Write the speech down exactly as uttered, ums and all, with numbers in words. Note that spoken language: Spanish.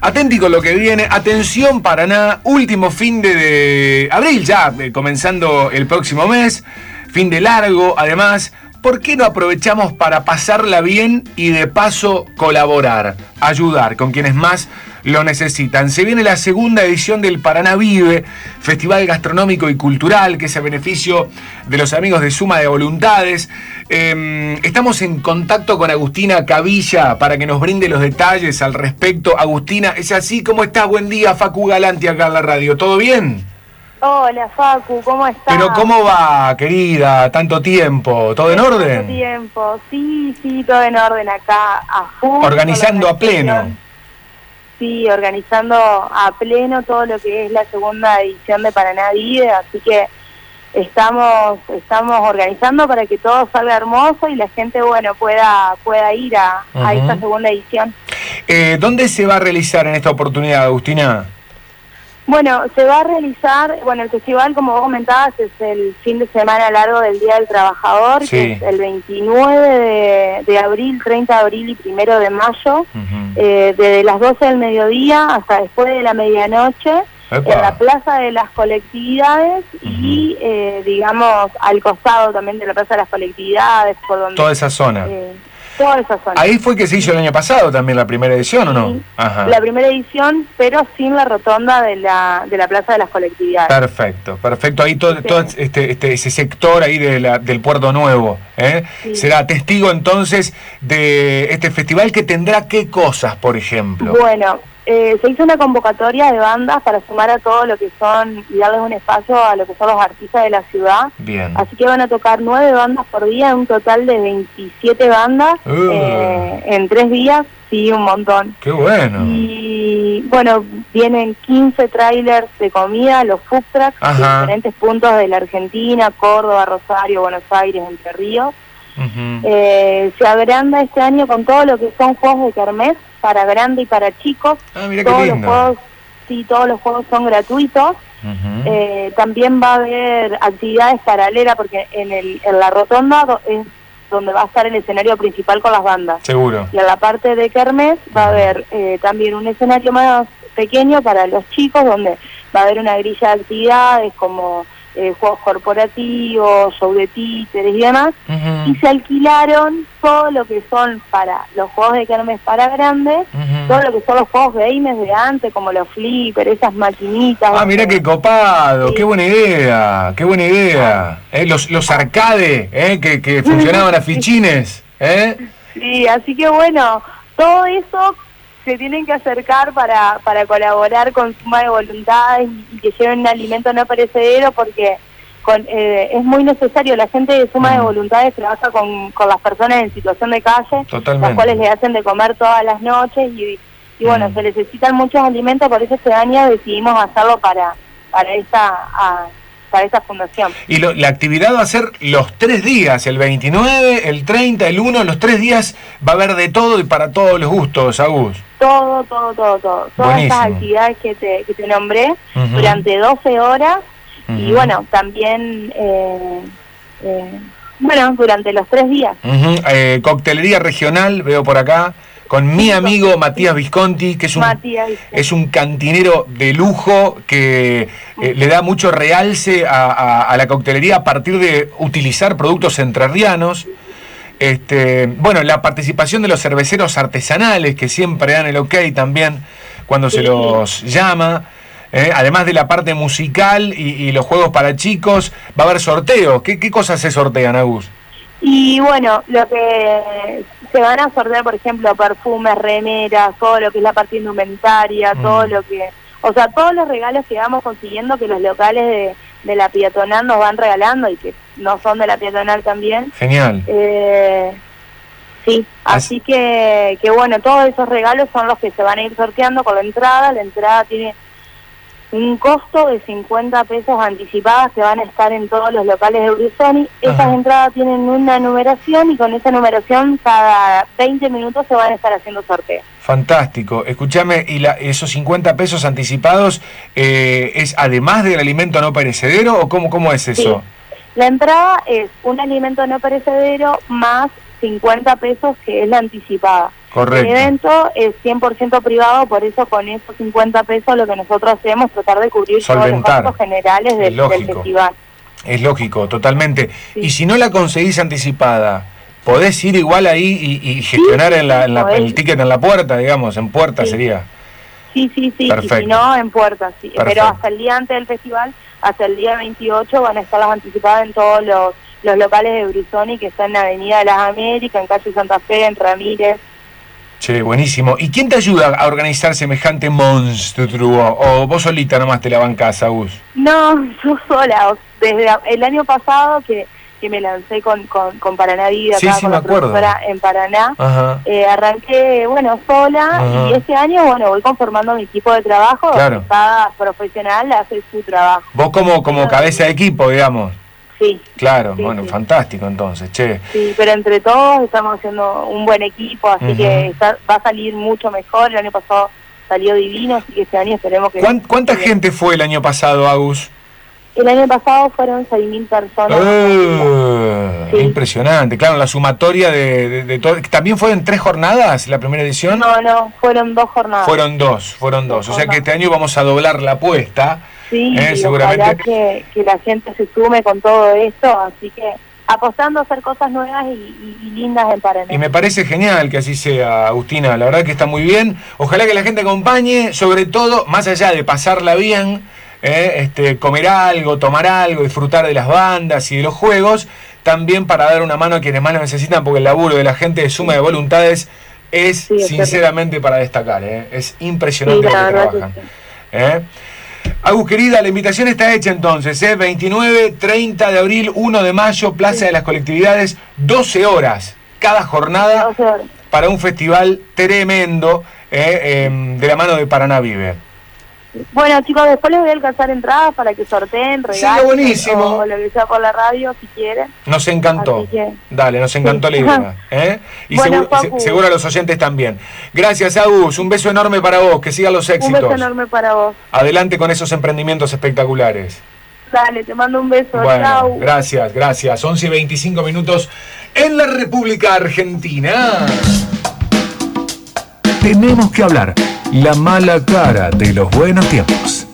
Atenti con lo que viene. Atención Paraná, último fin de, de abril ya, eh, comenzando el próximo mes. Fin de largo, además. ¿Por qué no aprovechamos para pasarla bien y de paso colaborar, ayudar con quienes más lo necesitan? Se viene la segunda edición del Paraná Vive, Festival Gastronómico y Cultural, que es a beneficio de los amigos de Suma de Voluntades. Eh, estamos en contacto con Agustina Cavilla para que nos brinde los detalles al respecto. Agustina, ¿es así? ¿Cómo estás? Buen día, Facu Galanti acá en la radio. ¿Todo bien? Hola, Facu, ¿cómo estás? Pero ¿cómo va, querida? Tanto tiempo. ¿Todo en orden? Tanto tiempo, sí, sí, todo en orden acá, a full. Organizando a pleno. Sí, organizando a pleno todo lo que es la segunda edición de Paraná Vive, así que estamos estamos organizando para que todo salga hermoso y la gente, bueno, pueda pueda ir a, uh-huh. a esta segunda edición. Eh, ¿Dónde se va a realizar en esta oportunidad, Agustina? Bueno, se va a realizar, bueno, el festival, como vos comentabas, es el fin de semana largo del Día del Trabajador, sí. que es el veintinueve de, de abril, treinta de abril y primero de mayo, uh-huh. eh, desde las doce del mediodía hasta después de la medianoche, ¡epa! En la Plaza de las Colectividades uh-huh. y, eh, digamos, al costado también de la Plaza de las Colectividades. Por donde, toda esa zona. Eh, Toda esa zona. Ahí fue que se hizo el año pasado también la primera edición, sí, ¿o no? Ajá. La primera edición, pero sin la rotonda de la de la Plaza de las Colectividades. Perfecto, perfecto. Ahí todo, sí. todo este, este ese sector ahí de la, del Puerto Nuevo, ¿eh? Sí. Será testigo entonces de este festival que tendrá qué cosas, por ejemplo. Bueno, eh, se hizo una convocatoria de bandas para sumar a todo lo que son y darles un espacio a lo que son los artistas de la ciudad. Bien. Así que van a tocar nueve bandas por día, un total de veintisiete bandas uh. eh, en tres días, sí, un montón. ¡Qué bueno! Y bueno, vienen quince trailers de comida, los food trucks, de diferentes puntos de la Argentina, Córdoba, Rosario, Buenos Aires, Entre Ríos. Uh-huh. eh, se agranda este año con todo lo que son juegos de kermés para grande y para chicos. Ah, mira todos qué lindo. Los juegos, sí, todos los juegos son gratuitos. Uh-huh. eh, también va a haber actividades paralelas porque en, el, en la rotonda do, es donde va a estar el escenario principal con las bandas. Seguro. Y en la parte de kermés va a haber eh, también un escenario más pequeño para los chicos donde va a haber una grilla de actividades como Eh, juegos corporativos, show de títeres y demás, uh-huh. y se alquilaron todo lo que son para los juegos de kermés para grandes, uh-huh. todo lo que son los juegos gamers de antes, como los flipper, esas maquinitas. Ah, mirá qué copado, sí. qué buena idea, qué buena idea. Eh, los, los arcades, eh, que, que funcionaban a fichines. ¿eh? Sí, así que bueno, todo eso se tienen que acercar para, para colaborar con Suma de Voluntades y, y que lleven un alimento no perecedero porque con, eh, es muy necesario. La gente de Suma de Voluntades trabaja con, con las personas en situación de calle, Totalmente. las cuales les hacen de comer todas las noches y, y bueno, mm. se necesitan muchos alimentos, por eso este año decidimos hacerlo para, para esta... A, para esta fundación. Y lo, la actividad va a ser los tres días, el veintinueve, el treinta, el uno, los tres días va a haber de todo y para todos los gustos, Agus. Todo, todo, todo, todo. Todas Buenísimo. Estas actividades que te, que te nombré uh-huh. durante doce horas uh-huh. y bueno, también, eh, eh, bueno, durante los tres días. Uh-huh. Eh, coctelería regional, veo por acá. Con mi amigo Matías Visconti, que es un, es un cantinero de lujo que eh, le da mucho realce a, a, a la coctelería a partir de utilizar productos entrerrianos. Este, bueno, la participación de los cerveceros artesanales, que siempre dan el ok también cuando sí. se los llama. Eh, además de la parte musical y, y los juegos para chicos, va a haber sorteos. ¿Qué, qué cosas se sortean, Agus? Y bueno, lo que se van a sortear, por ejemplo, perfumes, remeras, todo lo que es la parte indumentaria, mm. todo lo que... O sea, todos los regalos que vamos consiguiendo que los locales de, de la peatonal nos van regalando y que no son de la peatonal también. Genial. Eh, sí, así que, que bueno, todos esos regalos son los que se van a ir sorteando con la entrada. La entrada tiene un costo de cincuenta pesos anticipadas que van a estar en todos los locales de Brusoni. Esas entradas tienen una numeración y con esa numeración cada veinte minutos se van a estar haciendo sorteos. Fantástico. Escúchame, ¿y la, esos cincuenta pesos anticipados eh, es además del alimento no perecedero o cómo, cómo es eso? Sí. La entrada es un alimento no perecedero más cincuenta pesos que es la anticipada. Correcto. El evento es cien por ciento privado, por eso con esos cincuenta pesos lo que nosotros hacemos es tratar de cubrir Solventar. todos los gastos generales del, del festival. Es lógico, totalmente. Sí. Y si no la conseguís anticipada, ¿podés ir igual ahí y, y gestionar sí, en la, en la, el ticket en la puerta, digamos, en puerta sí. sería? Sí, sí, sí, y si no, en puerta, sí. Perfecto. Pero hasta el día antes del festival, hasta el día veintiocho, van a estar las anticipadas en todos los, los locales de Brusoni, que están en Avenida de las Américas, en Calle Santa Fe, en Ramírez. Che, buenísimo. ¿Y quién te ayuda a organizar semejante monstruo? ¿O vos solita nomás te la bancás, Agus? No, yo sola. Desde el año pasado que, que me lancé con, con, con Paraná Vida, sí, acá, sí, con me la acuerdo. profesora en Paraná, eh, arranqué, bueno, sola. Ajá. Y este año, bueno, voy conformando mi equipo de trabajo. Claro. Cada profesional hace su trabajo. Vos como, como sí, cabeza de equipo, digamos. Sí. Claro, sí, bueno, sí. fantástico entonces, che. Sí, pero entre todos estamos haciendo un buen equipo, así uh-huh. que está, va a salir mucho mejor. El año pasado salió divino, así que este año esperemos que... ¿Cuánta, cuánta gente fue el año pasado, Agus? El año pasado fueron seis mil personas. Uh, sí. Impresionante, claro, la sumatoria de, de, de todo. ¿También fue en tres jornadas la primera edición? No, no, fueron dos jornadas. Fueron dos, fueron dos. dos o sea que este año vamos a doblar la apuesta. Sí, eh, y seguramente ojalá que, que la gente se sume con todo esto, así que apostando a hacer cosas nuevas y, y, y lindas en Paraná. Y me parece genial que así sea, Agustina, la verdad que está muy bien. Ojalá que la gente acompañe, sobre todo, más allá de pasarla bien, eh, este, comer algo, tomar algo, disfrutar de las bandas y de los juegos, también para dar una mano a quienes más lo necesitan, porque el laburo de la gente de Suma de Voluntades es sí, sinceramente para destacar, eh. Es impresionante sí, lo que trabajan. Que sí. ¿eh? Agus, querida, la invitación está hecha entonces, ¿eh? veintinueve, treinta de abril, uno de mayo, Plaza sí. de las Colectividades, doce horas cada jornada para un festival tremendo eh, eh, de la mano de Paraná Vive. Bueno, chicos, después les voy a alcanzar entradas para que sorteen, regalen, sí, buenísimo. O, o lo que sea por la radio, si quieren. Nos encantó. Que... Dale, nos encantó sí. la idea. ¿eh? Y bueno, seguro, seguro a los oyentes también. Gracias, Agus. Un beso enorme para vos. Que sigan los éxitos. Un beso enorme para vos. Adelante con esos emprendimientos espectaculares. Dale, te mando un beso. Bueno, chau. Gracias, gracias. once y veinticinco minutos en la República Argentina. Tenemos que hablar. La mala cara de los buenos tiempos.